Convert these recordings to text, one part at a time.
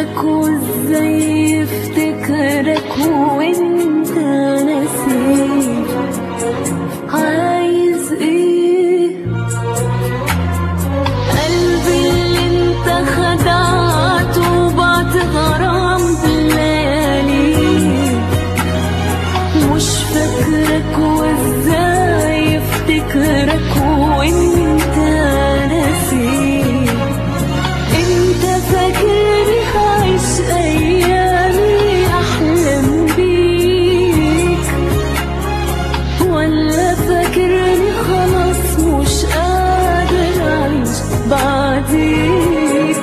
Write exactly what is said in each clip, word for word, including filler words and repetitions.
فاكرك وازاي يفتكرك وانت نسيت عايز ايه؟ قلبي اللي انت خدعته وبعت غرام بلالي، مش فاكرك وازاي يفتكرك وانت نسيت. انت فاكرني عايش ايامي احلم بيك، ولا فاكرني خلاص مش قادر اعيش بعديك؟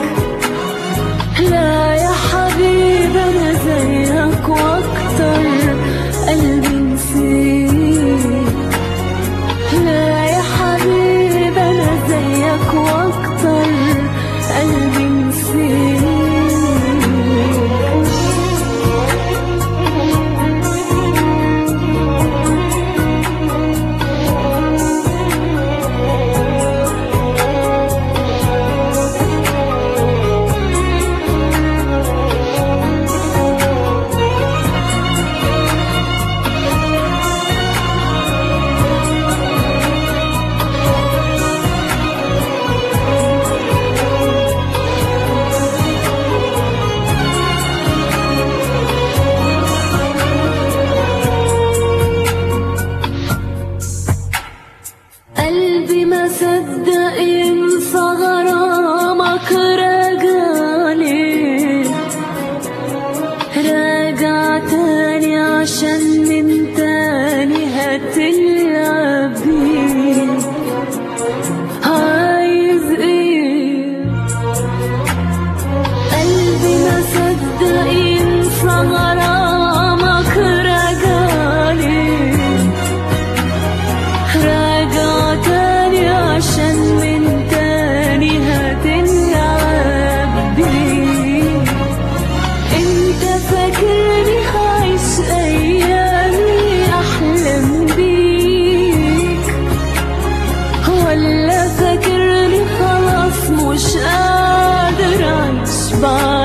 لا يا حبيبي انا زيك واكتر قلبي نسيك. لا يا حبيبي انا زيك واكتر قلبي نسيك. قلبي ما صدق ينسى غرامك، راجعلي راجع تاني عشان من تاني هتلعب بيه. عايز ايه؟ قلبي ما صدق ينسى غرامك، راجعلي راجع تاني عشان من تاني هتلعب بيه. انت فاكرني عايش ايامي احلم بيك، ولا فاكرني خلاص مش قادر اعيش بعدك؟